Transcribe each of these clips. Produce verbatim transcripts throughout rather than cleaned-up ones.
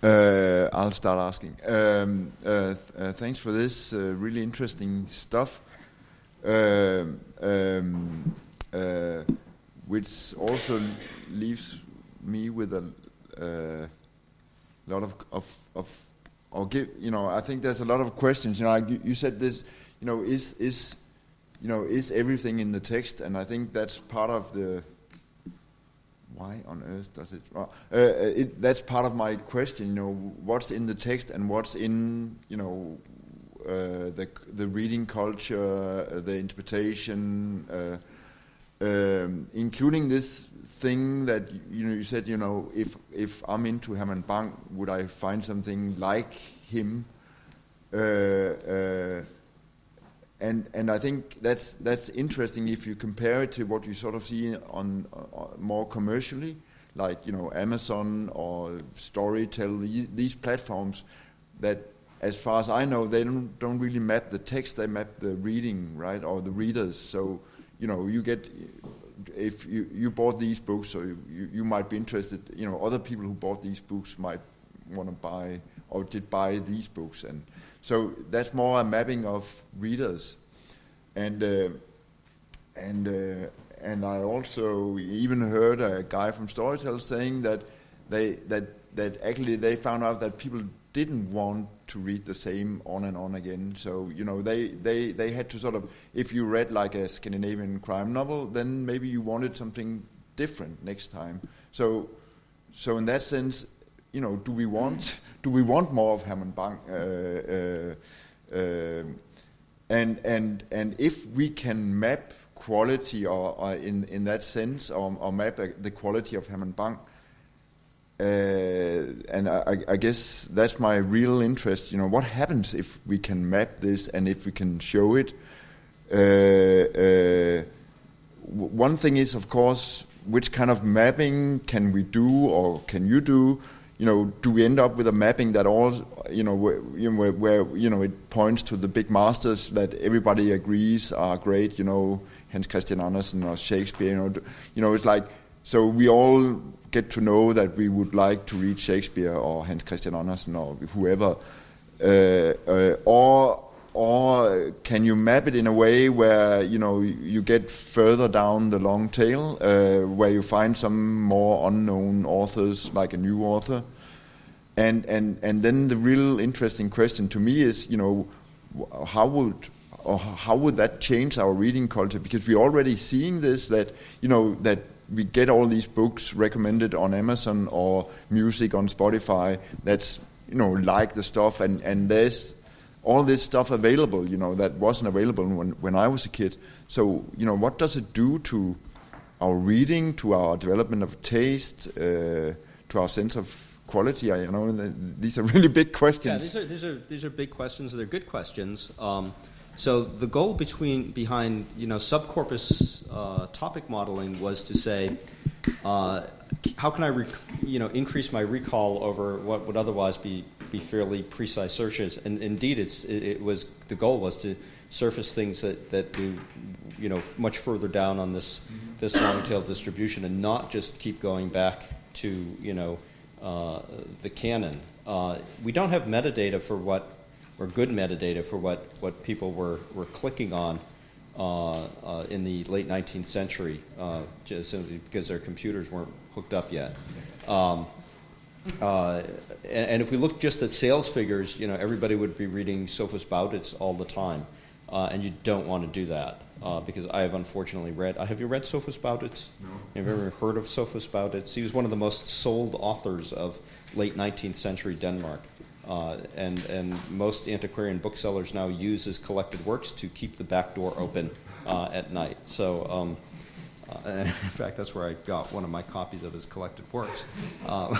Uh, I'll start asking. Um, uh, th- uh, thanks for this uh, really interesting stuff, uh, um, uh, which also leaves me with a uh, lot of, of, of, or give, you know, I think there's a lot of questions. You know, like you, you said this, you know, is is, you know, is everything in the text? And I think that's part of the. Why on earth does it, uh, it? That's part of my question. You know, what's in the text and what's in, you know, uh, the the reading culture, uh, the interpretation, uh, um, including this thing that you know you said. You know, if if I'm into Herman Bang, would I find something like him? Uh, uh, And and I think that's that's interesting if you compare it to what you sort of see on uh, more commercially, like you know Amazon or Storytel, these platforms that, as far as I know, they don't don't really map the text; they map the reading, right, or the readers. So you know you get, if you, you bought these books, so you, you, you might be interested. You know, other people who bought these books might want to buy or did buy these books, and so that's more a mapping of readers, and uh, and uh, and I also even heard a guy from Storytel saying that they that that actually they found out that people didn't want to read the same on and on again. So you know they they they had to sort of, if you read like a Scandinavian crime novel, then maybe you wanted something different next time. So so in that sense, you know, do we want do we want more of Herman Bang? Uh, uh, uh, and and and if we can map quality, or, or in in that sense, or, or map the quality of Herman Bang, uh, and I, I guess that's my real interest. You know, what happens if we can map this and if we can show it? Uh, uh, one thing is, of course, which kind of mapping can we do, or can you do? You know, do we end up with a mapping that all, you know, where, you know, where, where you know it points to the big masters that everybody agrees are great, you know, Hans Christian Andersen or Shakespeare, you know, you know, it's like, so we all get to know that we would like to read Shakespeare or Hans Christian Andersen or whoever, uh, uh, or or can you map it in a way where you know you get further down the long tail, uh, where you find some more unknown authors, like a new author, and and and then the real interesting question to me is, you know, how would or how would that change our reading culture? Because we're already seeing this, that you know that we get all these books recommended on Amazon or music on Spotify. That's you know like the stuff, and and there's all this stuff available, you know, that wasn't available when, when I was a kid. So, you know, what does it do to our reading, to our development of taste, uh, to our sense of quality? I, you know, these are really big questions. Yeah, these are these are these are big questions. They're good questions. Um, so the goal between behind you know subcorpus uh, topic modeling was to say, uh, how can I rec- you know increase my recall over what would otherwise be be fairly precise searches, and indeed, it's it, it was the goal was to surface things that that we, you know, much further down on this mm-hmm. this long tail distribution, and not just keep going back to you know uh, the canon. Uh, we don't have metadata for what, or good metadata for what, what people were were clicking on uh, uh, in the late nineteenth century, uh, just simply because their computers weren't hooked up yet. Um, Uh, and, and if we look just at sales figures, you know, everybody would be reading Sophus Bauditz all the time, uh, and you don't want to do that uh, because I have unfortunately read. Uh, have you read Sophus Bauditz? No. Have you ever heard of Sophus Bauditz? He was one of the most sold authors of late nineteenth century Denmark, uh, and and most antiquarian booksellers now use his collected works to keep the back door open uh, at night. So. Um, Uh, and in fact, that's where I got one of my copies of his collected works. Uh,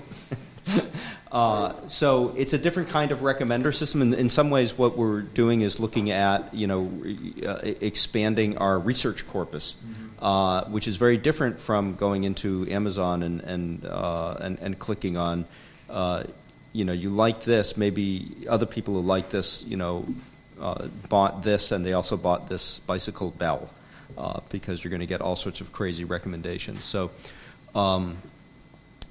uh, so it's a different kind of recommender system. In, in some ways, what we're doing is looking at, you know, uh, expanding our research corpus, mm-hmm. uh, which is very different from going into Amazon and and uh, and, and clicking on, uh, you know, you like this. Maybe other people who like this, you know, uh, bought this, and they also bought this bicycle bell. Uh, because you're going to get all sorts of crazy recommendations. So, um,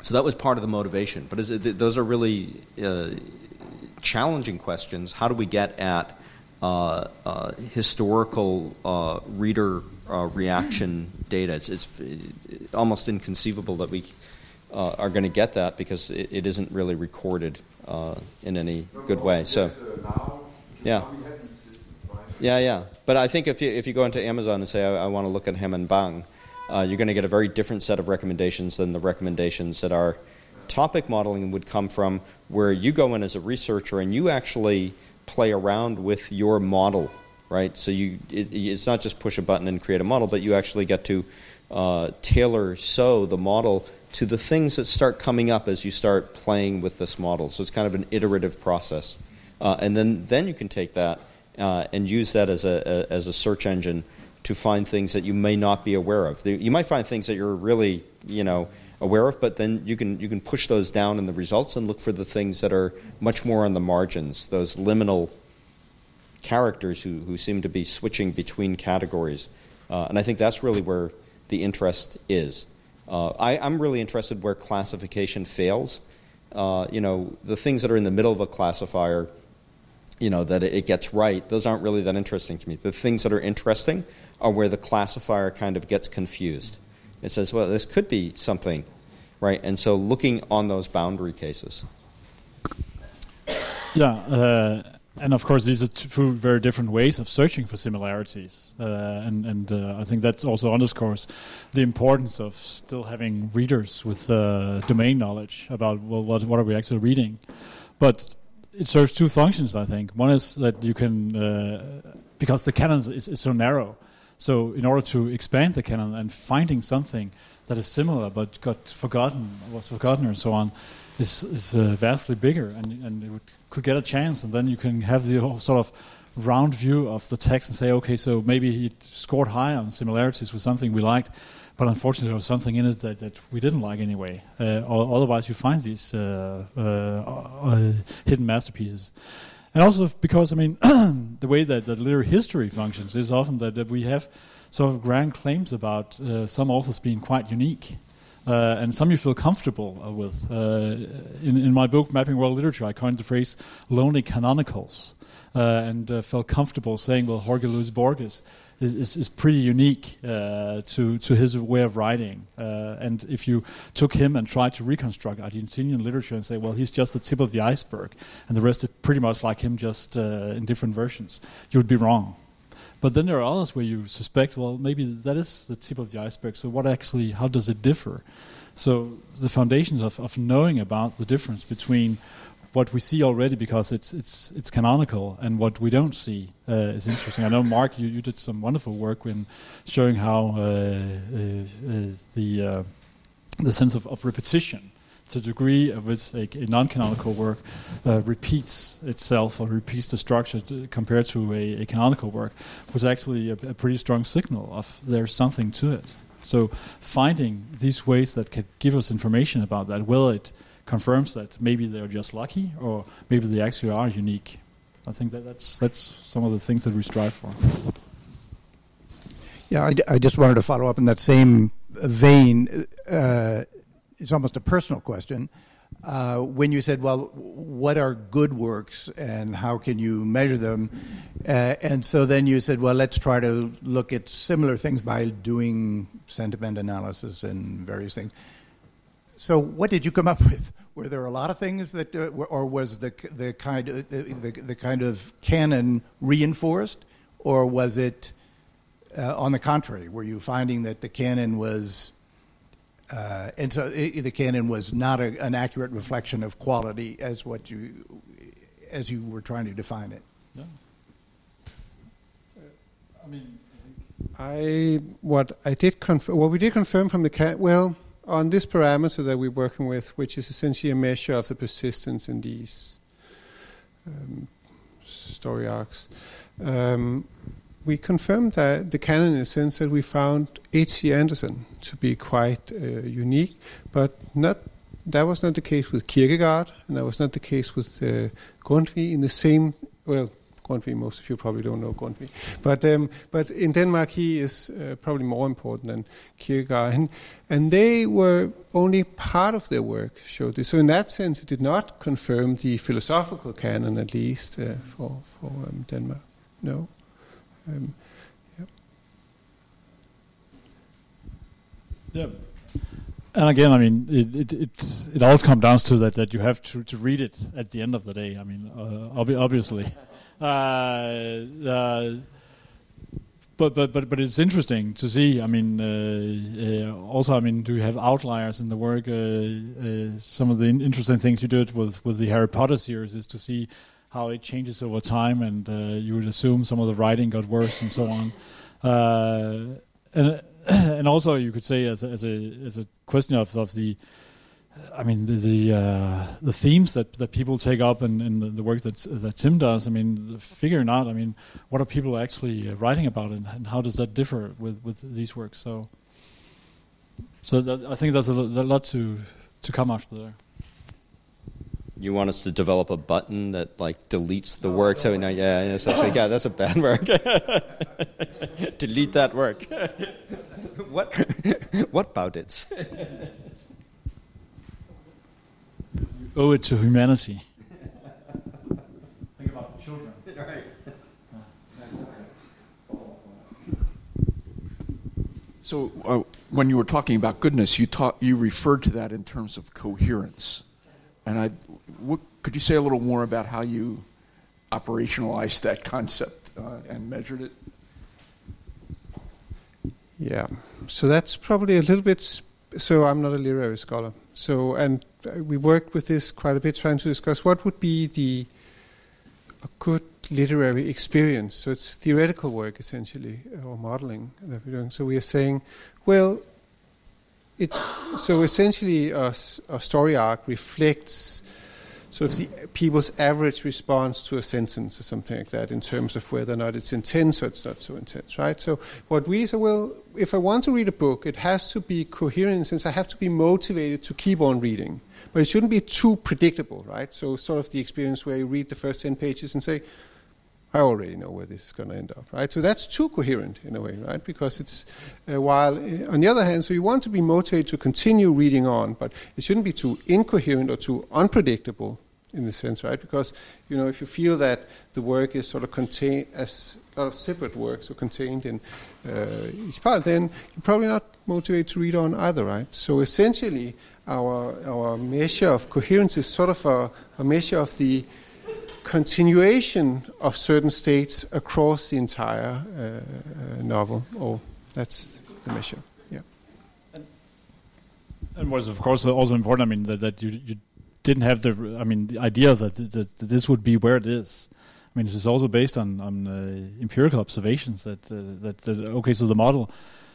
So that was part of the motivation. But is it, those are really uh, challenging questions. How do we get at uh, uh, historical uh, reader uh, reaction data? It's, it's almost inconceivable that we uh, are going to get that because it, it isn't really recorded uh, in any good way. So, yeah. Yeah, yeah. But I think if you if you go into Amazon and say, I, I want to look at Hem and Bang, uh, you're going to get a very different set of recommendations than the recommendations that our topic modeling would come from, where you go in as a researcher and you actually play around with your model, right? So you it, it's not just push a button and create a model, but you actually get to uh, tailor sew the model to the things that start coming up as you start playing with this model. So it's kind of an iterative process. Uh, and then, then you can take that uh, and use that as a, a as a search engine to find things that you may not be aware of. You might find things that you're really, you know, aware of, but then you can you can push those down in the results and look for the things that are much more on the margins, those liminal characters who, who seem to be switching between categories. Uh, and I think that's really where the interest is. Uh, I, I'm really interested where classification fails. Uh, you know, the things that are in the middle of a classifier, you know, that it gets right, those aren't really that interesting to me. The things that are interesting are where the classifier kind of gets confused. It says, well, this could be something, right? And so looking on those boundary cases. Yeah, uh, and of course these are two very different ways of searching for similarities. Uh, and and uh, I think that also underscores the importance of still having readers with uh, domain knowledge about, well, what, what are we actually reading. But it serves two functions, I think. One is that you can, uh, because the canon is, is so narrow, so in order to expand the canon and finding something that is similar but got forgotten, was forgotten or so on, is, is uh, vastly bigger, and, and it would, could get a chance, and then you can have the whole sort of round view of the text and say, okay, so maybe he scored high on similarities with something we liked, but unfortunately there was something in it that, that we didn't like anyway. Uh, or otherwise you find these uh, uh, uh, hidden masterpieces. And also because, I mean, the way that, that literary history functions is often that, that we have sort of grand claims about uh, some authors being quite unique. Uh, and some you feel comfortable uh, with. Uh, in, in my book, Mapping World Literature, I coined the phrase lonely canonicals, uh, and uh, felt comfortable saying, well, Jorge Luis Borges is, is, is pretty unique uh, to, to his way of writing. Uh, and if you took him and tried to reconstruct Argentinian literature and say, well, he's just the tip of the iceberg, and the rest is pretty much like him, just uh, in different versions, you would be wrong. But then there are others where you suspect, well, maybe that is the tip of the iceberg. So what actually, how does it differ? So the foundations of, of knowing about the difference between what we see already, because it's it's it's canonical, and what we don't see uh, is interesting. I know, Mark, you, you did some wonderful work in showing how uh, uh, uh, the uh, the sense of, of repetition, to the degree of which a, a non-canonical work uh, repeats itself or repeats the structure to, compared to a, a canonical work, was actually a, a pretty strong signal of there's something to it. So finding these ways that can give us information about that, whether it confirms that maybe they're just lucky or maybe they actually are unique. I think that that's, that's some of the things that we strive for. Yeah, I, d- I just wanted to follow up in that same vein. Uh, It's almost a personal question. Uh, when you said, well, what are good works and how can you measure them? Uh, and so then you said, well, let's try to look at similar things by doing sentiment analysis and various things. So what did you come up with? Were there a lot of things that, uh, or was the the kind of the, the, the kind of canon reinforced, or was it uh, on the contrary? Were you finding that the canon was Uh, and so it, the canon was not a, an accurate reflection of quality as what you, as you were trying to define it? Yeah. Uh, I mean, I what I did confirm, what we did confirm from the can, well, on this parameter that we're working with, which is essentially a measure of the persistence in these um, story arcs. Um, We confirmed that the canon, in a sense, that we found H C Andersen to be quite uh, unique, but not. That was not the case with Kierkegaard, and that was not the case with uh, Grundtvig. In the same, well, Grundtvig. Most of you probably don't know Grundtvig, but um, but in Denmark he is uh, probably more important than Kierkegaard, and, and they were only part of their work showed this. So in that sense, it did not confirm the philosophical canon, at least uh, for for um, Denmark. No. Um, yeah. Yeah. And again, I mean, it it it, it always comes down to that that you have to, to read it at the end of the day. I mean, uh, obvi- obviously, uh, uh, but but but but it's interesting to see. I mean, uh, uh, also, I mean, do you have outliers in the work? Uh, uh, some of the in- interesting things you did with with the Harry Potter series is to see how it changes over time, and uh, you would assume some of the writing got worse and so on, uh, and. And also, you could say, as a, as a as a question of, of the, I mean, the the, uh, the themes that, that people take up in, in the, the work that that Tim does. I mean, figuring out, I mean, what are people actually uh, writing about, and, and how does that differ with, with these works? So, so that, I think there's a, a lot to to come after there. You want us to develop a button that like deletes the work? So now, yeah, yeah, so like, yeah, that's a bad work. Delete that work. What? What about it? You owe it to humanity. Think about the children. Right. So, uh, when you were talking about goodness, you ta- you referred to that in terms of coherence. And I, what, could you say a little more about how you operationalized that concept uh, and measured it? Yeah, so that's probably a little bit. Sp- so I'm not a literary scholar. So and uh, we worked with this quite a bit, trying to discuss what would be the a good literary experience. So it's theoretical work essentially, or modeling that we're doing. So we are saying, well. It, so essentially, a, a story arc reflects sort of the people's average response to a sentence or something like that, in terms of whether or not it's intense or it's not so intense, right? So what we say, well, if I want to read a book, it has to be coherent, since I have to be motivated to keep on reading, but it shouldn't be too predictable, right? So sort of the experience where you read the first ten pages and say, I already know where this is going to end up, right? So that's too coherent in a way, right? Because it's, uh, while uh, on the other hand, so you want to be motivated to continue reading on, but it shouldn't be too incoherent or too unpredictable in the sense, right? Because, you know, if you feel that the work is sort of contained as a lot of separate works are contained in uh, each part, then you're probably not motivated to read on either, right? So essentially, our our measure of coherence is sort of a, a measure of the continuation of certain states across the entire uh, uh, novel. Or that's the measure. Yeah. And, and what's of course also important, I mean, that, that you you didn't have the, I mean, the idea that, that, that this would be where it is. I mean, this is also based on on uh, empirical observations that, uh, that that okay, so the model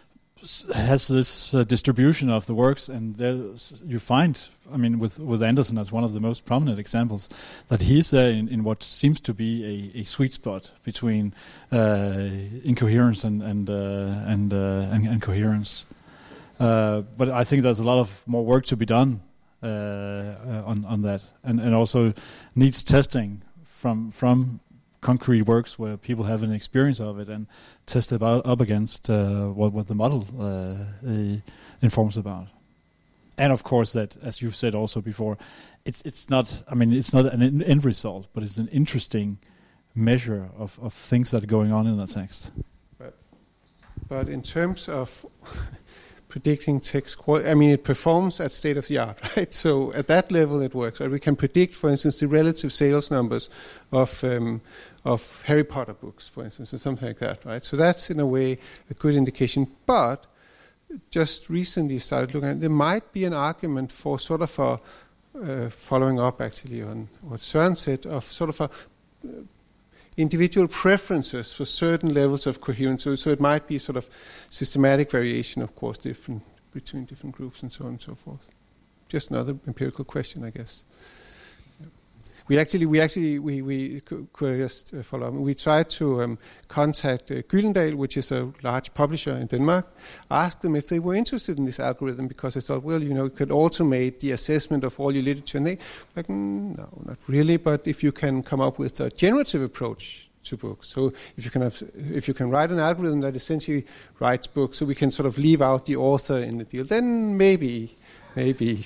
has this uh, distribution of the works, and there you find, I mean, with, with Anderson as one of the most prominent examples, that he's there in, in what seems to be a, a sweet spot between uh, incoherence and and uh, and, uh, and and coherence. Uh, but I think there's a lot of more work to be done uh, uh, on on that, and and also needs testing from from. concrete works where people have an experience of it and test it out, up against uh, what, what the model uh, uh, informs about. And of course that, as you've said also before, it's it's not, I mean, it's not an end result, but it's an interesting measure of, of things that are going on in the text. But, but in terms of predicting text quality, I mean, it performs at state of the art, right? So at that level it works. Right? We can predict, for instance, the relative sales numbers of um, of Harry Potter books, for instance, or something like that, right? So that's in a way a good indication. But just recently started looking at, there might be an argument for sort of a uh, following up actually on what Søren said, of sort of a uh, individual preferences for certain levels of coherence. So, so it might be sort of systematic variation, of course, different between different groups and so on and so forth. Just another empirical question, I guess. Yeah. We actually, we actually, we we could just uh, follow up. We tried to um, contact uh, Gyldendal, which is a large publisher in Denmark, ask them if they were interested in this algorithm, because I thought, well, you know, it could automate the assessment of all your literature. And they like, mm, no, not really. But if you can come up with a generative approach to books. So if you can have, if you can write an algorithm that essentially writes books, so we can sort of leave out the author in the deal, then maybe, maybe.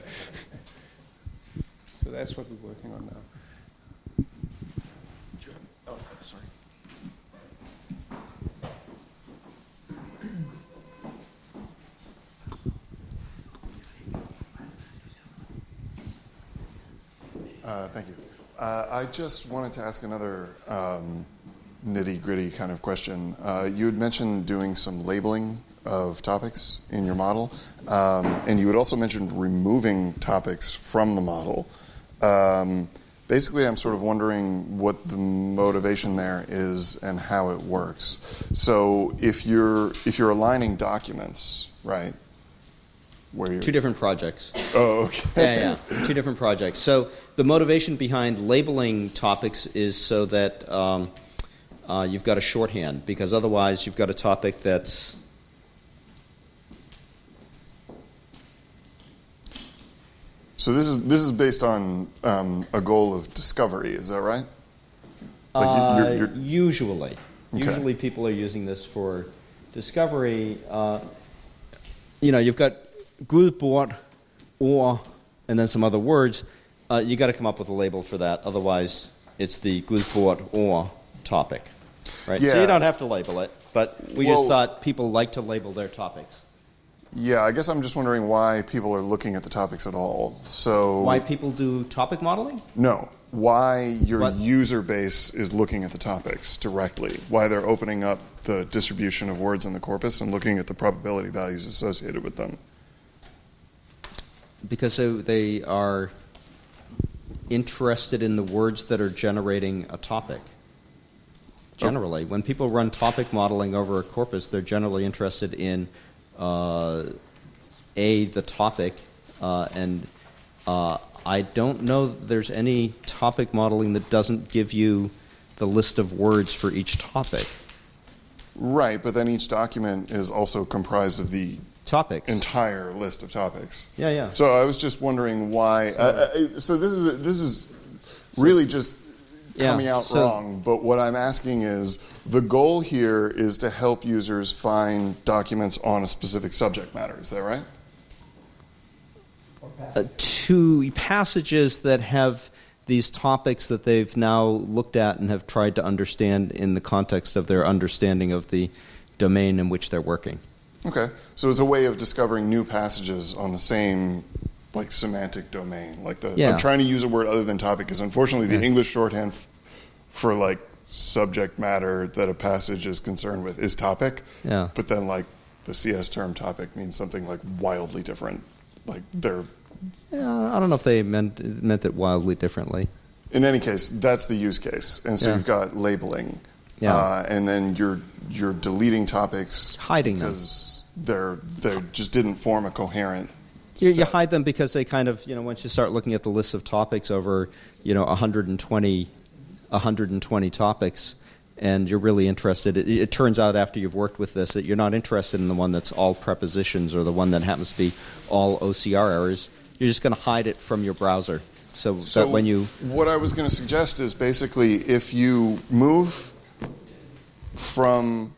So that's what we're working on now. Oh, sorry. Uh, thank you. Uh, I just wanted to ask another um, nitty-gritty kind of question. Uh, you had mentioned doing some labeling of topics in your model, um, and you had also mentioned removing topics from the model. Um, basically, I'm sort of wondering what the motivation there is and how it works. So, if you're if you're aligning documents, right? Where you're Two different projects. Oh, okay. Yeah, yeah. Two different projects. So the motivation behind labeling topics is so that um, uh, you've got a shorthand, because otherwise you've got a topic that's So this is this is based on um, a goal of discovery. Is that right? Like uh, you're, you're, usually. Okay. Usually people are using this for discovery. Uh, you know, you've got Gudbord, or, and then some other words. Uh, you got to come up with a label for that. Otherwise, it's the Gudbord or topic, right? Yeah. So you don't have to label it, but we Well- just thought people like to label their topics. Yeah, I guess I'm just wondering why people are looking at the topics at all. So Why people do topic modeling? No, why your What? user base is looking at the topics directly. Why they're opening up the distribution of words in the corpus and looking at the probability values associated with them. Because they- they are interested in the words that are generating a topic. Generally, when people run topic modeling over a corpus, they're generally interested in uh, a the topic, uh, and uh, I don't know that there's any topic modeling that doesn't give you the list of words for each topic. Right, but then each document is also comprised of the Topics. entire list of topics. Yeah, yeah. So I was just wondering why. So, uh, uh, so this is this is really just Yeah, coming out so- wrong. But what I'm asking is, the goal here is to help users find documents on a specific subject matter. Is that right? Uh, to passages that have these topics that they've now looked at and have tried to understand in the context of their understanding of the domain in which they're working. Okay, so it's a way of discovering new passages on the same, like, semantic domain. Like the Yeah. I'm trying to use a word other than topic because unfortunately the Yeah. English shorthand f- for like subject matter that a passage is concerned with is topic. Yeah. But then like the C S term topic means something like wildly different. Like they're Yeah, I don't know if they meant meant it wildly differently. in any case that's the use case, and so Yeah. you've got labeling. Yeah. Uh, and then you're you're deleting topics Hiding them. because they're they just didn't form a coherent. You, you set. hide them because they kind of, you know, once you start looking at the list of topics over, you know, one hundred twenty, one hundred twenty topics, and you're really interested, it, it turns out after you've worked with this that you're not interested in the one that's all prepositions or the one that happens to be all O C R errors. You're just going to hide it from your browser. So, So that when you... what I was going to suggest is basically if you move from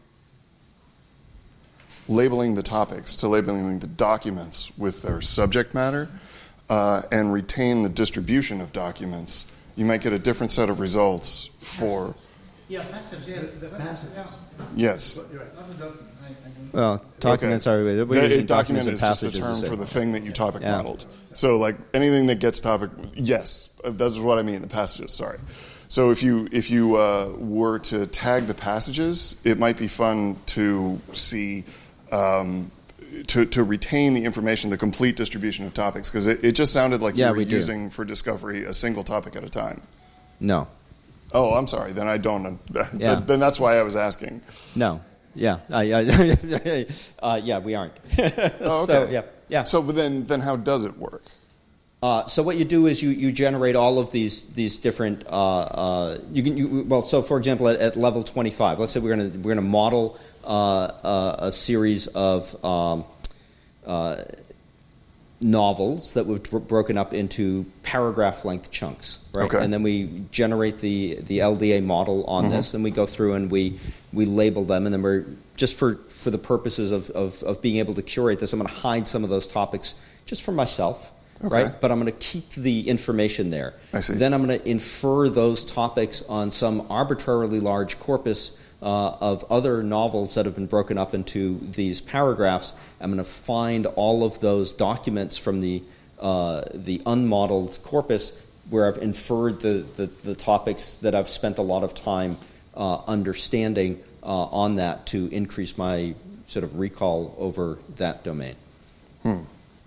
labeling the topics to labeling the documents with their subject matter uh, and retain the distribution of documents, you might get a different set of results for... Yeah, passage, yes. The passage. Yes. Well, documents Okay. are... We're The- using a document documents and is just a passages. term the for same. the thing that you topic Yeah. modeled. So, like anything that gets topic, yes, that's what I mean. The passages. Sorry. So, if you if you uh, were to tag the passages, it might be fun to see um, to to retain the information, the complete distribution of topics, because it, it just sounded like Yeah, you were we do. using for discovery a single topic at a time. No. Oh, I'm sorry. Then I don't. Yeah. Then that's why I was asking. No. Yeah. Uh, yeah, uh, yeah, we aren't. Oh, okay. So, yeah. Yeah. So, but then then how does it work? Uh, so what you do is you, you generate all of these these different uh, uh, you can you, well so for example at, at level twenty-five, let's say we're gonna we're gonna model uh, uh, a series of um, uh, novels that we've dr- broken up into paragraph-length chunks, right? Okay. And then we generate the, the L D A model on Mm-hmm. this, and we go through and we we label them, and then we're just for, for the purposes of, of, of being able to curate this, I'm going to hide some of those topics just for myself, Okay. right? But I'm going to keep the information there. I see. Then I'm going to infer those topics on some arbitrarily large corpus uh, of other novels that have been broken up into these paragraphs. I'm going to find all of those documents from the uh, the unmodeled corpus where I've inferred the, the, the topics that I've spent a lot of time uh, understanding uh, on that to increase my sort of recall over that domain. Hmm.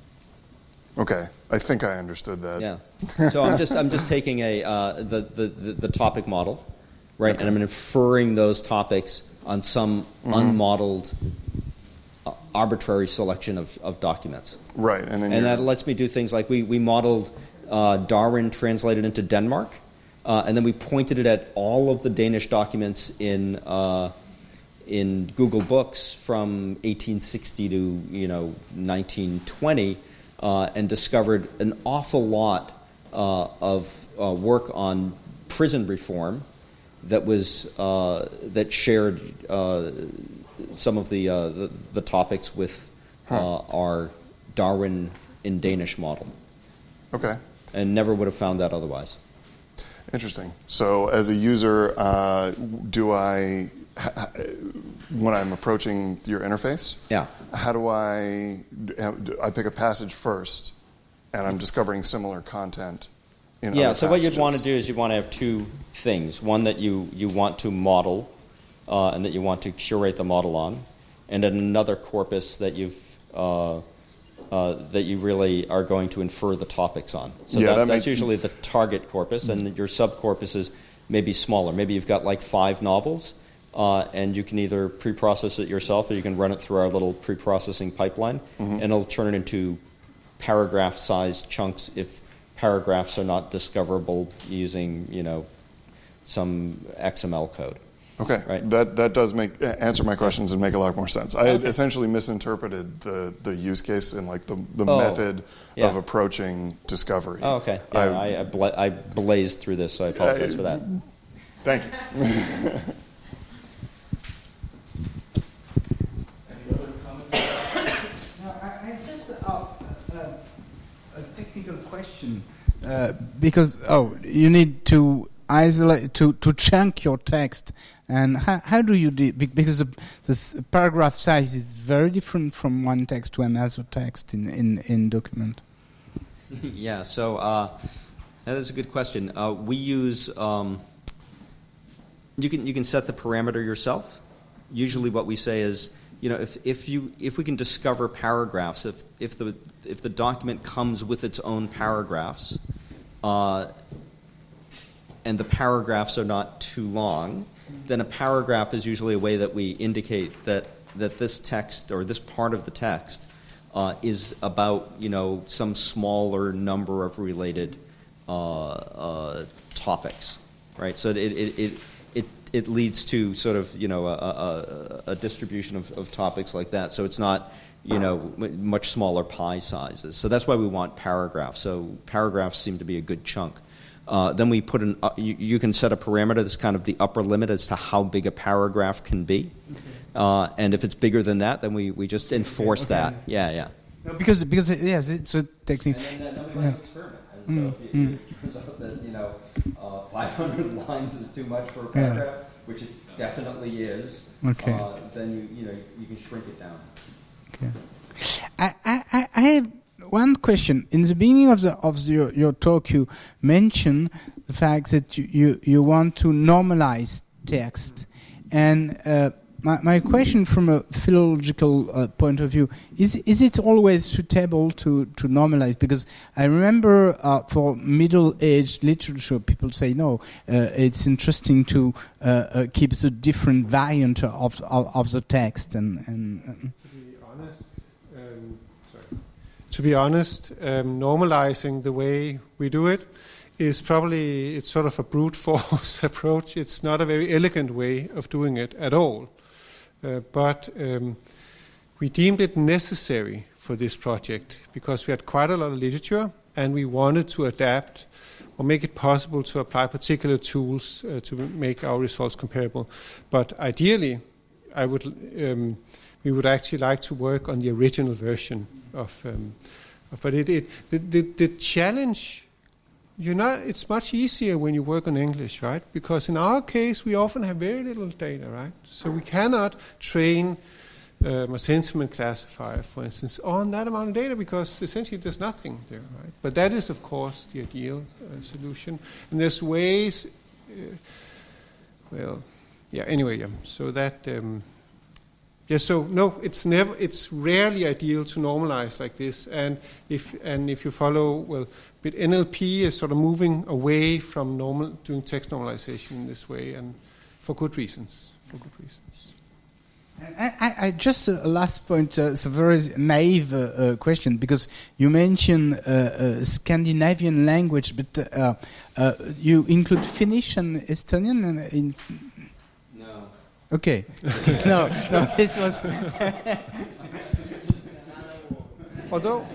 Okay, I think I understood that. Yeah. So I'm just I'm just taking a uh, the, the, the the topic model, right, Okay. and I'm inferring those topics on some Mm-hmm. unmodeled, uh, arbitrary selection of, of documents, Right, and then and you're- that lets me do things like we we modeled uh, Darwin translated into Denmark, uh, and then we pointed it at all of the Danish documents in. Uh, in Google Books from eighteen sixty to you know nineteen twenty, uh, and discovered an awful lot uh, of uh, work on prison reform that was uh, that shared uh, some of the, uh, the the topics with uh, our Darwin in Danish model, Okay, and never would have found that otherwise. interesting. So as a user, uh, do I, ha- when I'm approaching your interface, Yeah. how do I, do I pick a passage first, and I'm discovering similar content in Yeah, other so what you'd passages? want to do is you want to have two things. One that you, you want to model uh, and that you want to curate the model on, and then another corpus that you've uh, uh, that you really are going to infer the topics on. So Yeah, that, that that's make- usually the target corpus, and your subcorpus is maybe smaller. Maybe you've got like five novels, uh, and you can either pre-process it yourself or you can run it through our little pre-processing pipeline, Mm-hmm. and it'll turn it into paragraph-sized chunks if paragraphs are not discoverable using, you know, some X M L code. Okay, Right. that that does make answer my questions and make a lot more sense. I had Okay. essentially misinterpreted the, the use case and like the, the Oh, method yeah. of approaching discovery. Oh, okay. Yeah, I- I, I, bla- I blazed through this, so I apologize I- for that. Thank you. No, I, I just uh, uh, a technical question uh, because oh, you need to isolate to, to chunk your text, and how, how do you do be- because the, this paragraph size is very different from one text to another text in in, in document. Yeah, so uh, that is a good question. Uh, we use um, you can you can set the parameter yourself. Usually, what we say is, you know, if, if you if we can discover paragraphs, if if the if the document comes with its own paragraphs, uh, and the paragraphs are not too long, then a paragraph is usually a way that we indicate that that this text or this part of the text uh, is about, you know, some smaller number of related uh, uh, topics, right? So it it it it it leads to sort of, you know, a, a, a distribution of, of topics like that. So it's not, you know, m- much smaller pie sizes. So that's why we want paragraphs. So paragraphs seem to be a good chunk. Uh, then we put an, uh, you, you can set a parameter that's kind of the upper limit as to how big a paragraph can be. Uh, and if it's bigger than that, then we, we just enforce Okay. that. Yeah, yeah. No, because because it, yes, it's a technique. And then, then we Yeah. might experiment. And so if, you, if it turns out that, you know, uh, five hundred lines is too much for a paragraph, which it definitely is, Okay. uh, then you, you know, you can shrink it down. Okay. I, I, I- I have one question. In the beginning of the of the, your, your talk, you mentioned the fact that you, you, you want to normalize text. And uh, my, my question from a philological uh, point of view, is is it always suitable to, to normalize? Because I remember uh, for middle-aged literature, people say, no, uh, it's interesting to uh, uh, keep the different variant of, of, of the text. And, and, and To be honest, um, sorry. To be honest, um, normalizing the way we do it is probably, it's sort of a brute force approach. It's not a very elegant way of doing it at all. Uh, but um, we deemed it necessary for this project because we had quite a lot of literature and we wanted to adapt or make it possible to apply particular tools uh, to make our results comparable. But ideally, I would um, we would actually like to work on the original version of. Um, of but it, it the, the the challenge, you know, it's much easier when you work on English, right? Because in our case, we often have very little data, right? So we cannot train Um, a sentiment classifier, for instance, on that amount of data because essentially there's nothing there, right? But that is, of course, the ideal uh, solution. And there's ways, uh, well, yeah. Anyway, yeah. So that, um, yeah. So no, it's never, it's rarely ideal to normalize like this. And if and if you follow, well, but N L P is sort of moving away from normal doing text normalization in this way, and for good reasons. For good reasons. I, I, I just a last point. Uh, it's a very naive uh, uh, question because you mentioned uh, uh, Scandinavian language, but uh, uh, you include Finnish and Estonian. And in no. Okay. no, no. This was. although,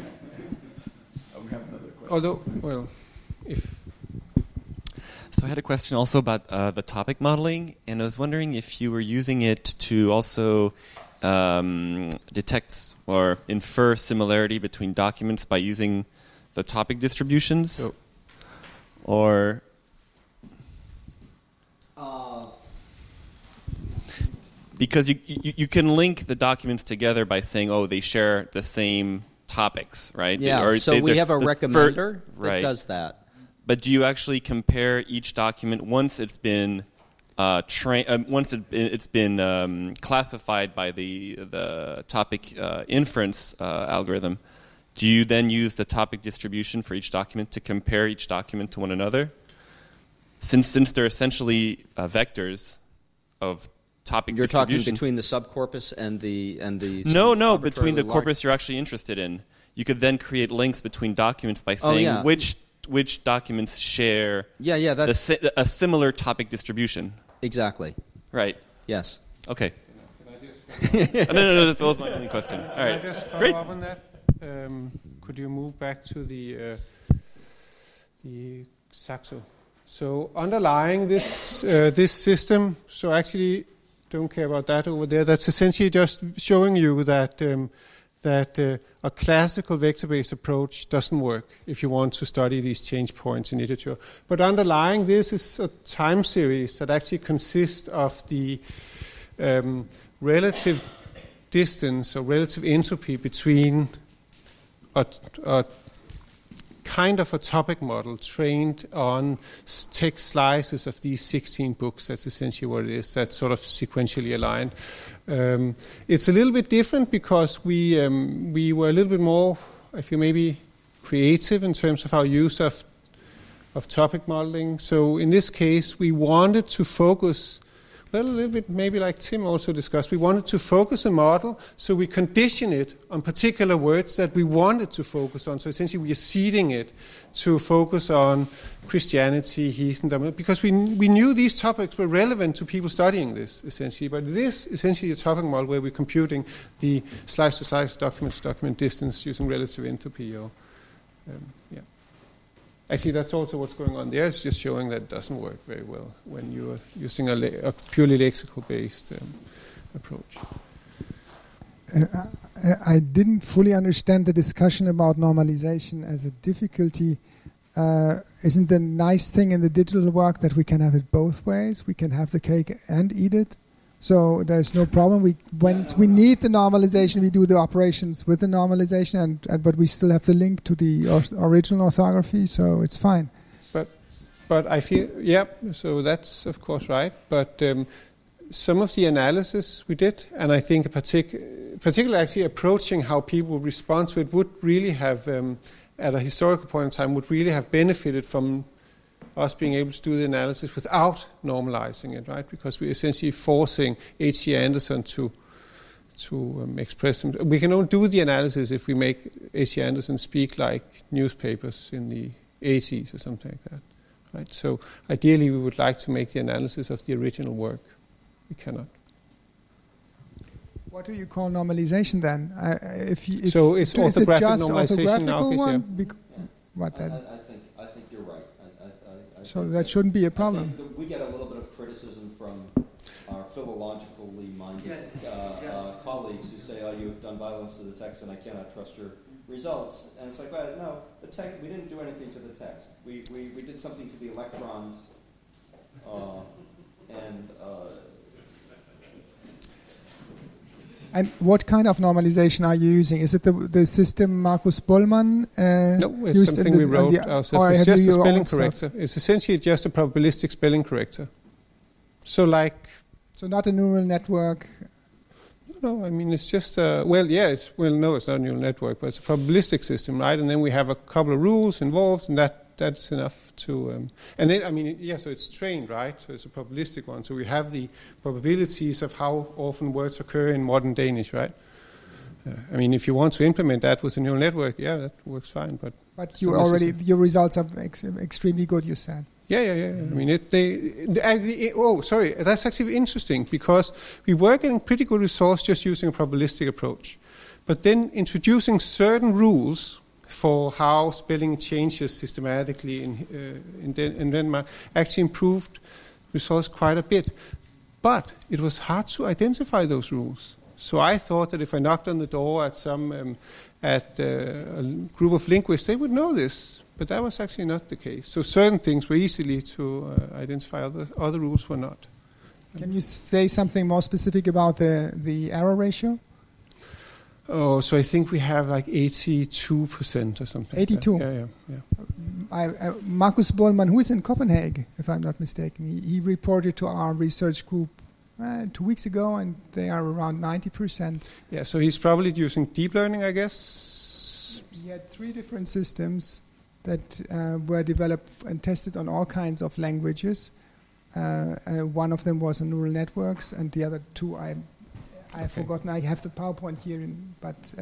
although, well, if. So I had a question also about uh, the topic modeling, and I was wondering if you were using it to also um, detect or infer similarity between documents by using the topic distributions, so. or uh. because you, you you can link the documents together by saying, oh, they share the same topics, right? Yeah. Or so they, we have a recommender that right. does that. But do you actually compare each document once it's been uh, tra- uh, once it, it's been um, classified by the the topic uh, inference uh, algorithm? Do you then use the topic distribution for each document to compare each document to one another? Since since they're essentially uh, vectors of topic You're talking distributions. between the subcorpus and the and the no no between the large. corpus you're actually interested in. You could then create links between documents by saying oh, yeah. which. which documents share yeah, yeah, that's the si- a similar topic distribution. Exactly. Right. Yes. Okay. no, no, no, that was my only question. All right. Can I just follow Great. up on that? Um, could you move back to the uh, the Saxo? So underlying this uh, this system, so actually don't care about that over there. That's essentially just showing you that um, that uh, a classical vector-based approach doesn't work if you want to study these change points in literature. But underlying this is a time series that actually consists of the um, relative distance or relative entropy between a, a kind of a topic model trained on text slices of these sixteen books. That's essentially what it is. That's sort of sequentially aligned. Um, it's a little bit different because we um, we were a little bit more, I feel, maybe creative in terms of our use of of topic modeling. So in this case, we wanted to focus. Well, a little bit maybe like Tim also discussed, we wanted to focus a model, so we condition it on particular words that we wanted to focus on. So essentially we are seeding it to focus on Christianity, heathendom, because we we knew these topics were relevant to people studying this, essentially. But it is essentially a topic model where we're computing the slice-to-slice document-to-document distance using relative entropy. Or, um, yeah. Actually, that's also what's going on there. It's just showing that it doesn't work very well when you are using a, le- a purely lexical-based um, approach. Uh, I, I didn't fully understand the discussion about normalization as a difficulty. Uh, isn't the nice thing in the digital work that we can have it both ways? We can have the cake and eat it. So there's no problem. We once we need the normalization, we do the operations with the normalization, and, and but we still have the link to the or, original orthography, so it's fine. But but I feel yeah. So that's of course right. But um, some of the analysis we did, and I think partic- particularly actually approaching how people respond to it would really have, um, at a historical point in time, would really have benefited from us being able to do the analysis without normalizing it, right? Because we're essentially forcing H C Andersen to to um, express them. We can only do the analysis if we make H C Andersen speak like newspapers in the eighties or something like that, right? So ideally, we would like to make the analysis of the original work. We cannot. What do you call normalization then? Uh, if you, if So it's do- is it orthographic just normalization orthographical now, one? yeah. Bec- what I, then? I, I think I think you're right. I, I, I, I So think that shouldn't be a I problem. think that we get a little bit of criticism from our philologically minded Yes, uh, yes. uh, colleagues who say, "Oh, you've done violence to the text, and I cannot trust your results." And it's like, well, no, the text. We didn't do anything to the text. We we, we did something to the electrons, uh, and. Uh, And what kind of normalization are you using? Is it the the system Markus Bollmann? Uh, No, it's used in something the- we on wrote the- or ourselves. It's have you just a your spelling own stuff? corrector. It's essentially just a probabilistic spelling corrector. So like, So not a neural network. no, I mean, it's just, uh, well, yeah, it's, well, no, it's not a neural network, but it's a probabilistic system, right? And then we have a couple of rules involved, and that that's enough to, um, and then, I mean, it, yeah, so it's trained, right? So it's a probabilistic one. So we have the probabilities of how often words occur in modern Danish, right? Uh, I mean, if you want to implement that with a neural network, yeah, that works fine, but But it's you not already necessary. your results are ex- extremely good. You said. Yeah, yeah, yeah. I mean, it, they, they, they, oh, sorry, that's actually interesting because we were getting pretty good results just using a probabilistic approach. But then introducing certain rules for how spelling changes systematically in, uh, in, Den- in Denmark actually improved results quite a bit. But it was hard to identify those rules. So I thought that if I knocked on the door at some um, at uh, a group of linguists, they would know this. But that was actually not the case. So certain things were easily to uh, identify, other other rules were not. Can you say something more specific about the the error ratio? Oh, so I think we have like eighty-two percent or something. like that. eighty-two? Yeah, yeah, yeah. I, uh, Markus Bollmann, who is in Copenhagen, if I'm not mistaken, he, he reported to our research group uh, two weeks ago, and they are around ninety percent. Yeah, so he's probably using deep learning, I guess. He had three different systems that uh, were developed and tested on all kinds of languages. Uh, uh, one of them was on neural networks, and the other two I I've Okay. forgotten. I have the PowerPoint here, in, but uh,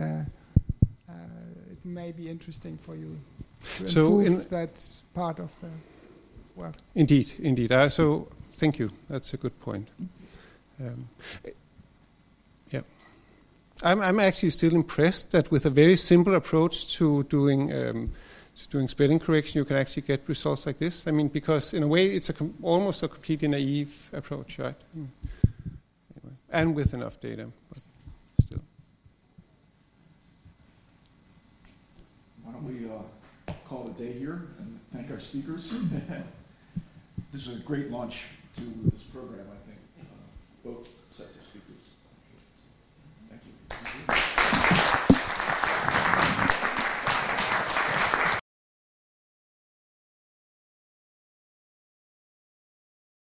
uh, it may be interesting for you to So improve in- that part of the work. Indeed, indeed. Uh, so thank you. That's a good point. Um, yeah, I'm, I'm actually still impressed that with a very simple approach to doing um, to doing spelling correction, you can actually get results like this. I mean, because in a way, it's a com- almost a completely naive approach, right? Mm. Anyway, and with enough data, but still. Why don't we uh, call it a day here and thank our speakers? This is a great launch to this program, I think. Uh, both